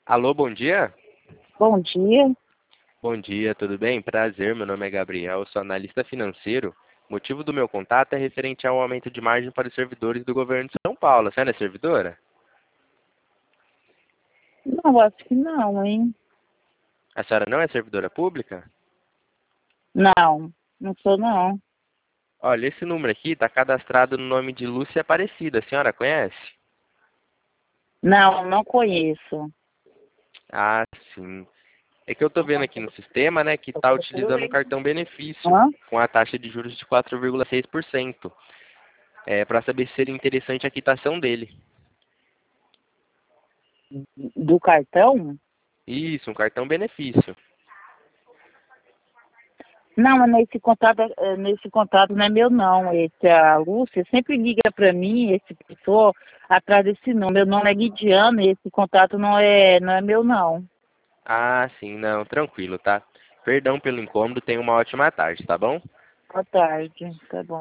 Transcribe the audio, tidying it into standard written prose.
Alô, bom dia? Bom dia. Bom dia, tudo bem? Prazer, meu nome é Gabriel, eu sou analista financeiro. O motivo do meu contato é referente ao aumento de margem para os servidores do governo de São Paulo. A senhora é servidora? Não, acho que não, hein? A senhora não é servidora pública? Não, não sou não. Olha, esse número aqui está cadastrado no nome de Lúcia Aparecida. A senhora conhece? Não, não conheço. Ah, sim. É que eu estou vendo aqui no sistema, né, que está utilizando um cartão benefício Hã? com a taxa de juros de 4,6%. Para saber se seria interessante a quitação dele. Do cartão? Isso, um cartão benefício. Não, mas nesse contato não é meu não. Esse, a Lúcia sempre liga para mim, esse pessoa, atrás desse nome. Meu nome é Lidiana e esse contato não é meu não. Ah, sim, não, tranquilo, tá? Perdão pelo incômodo, tenha uma ótima tarde, tá bom? Boa tarde, tá bom.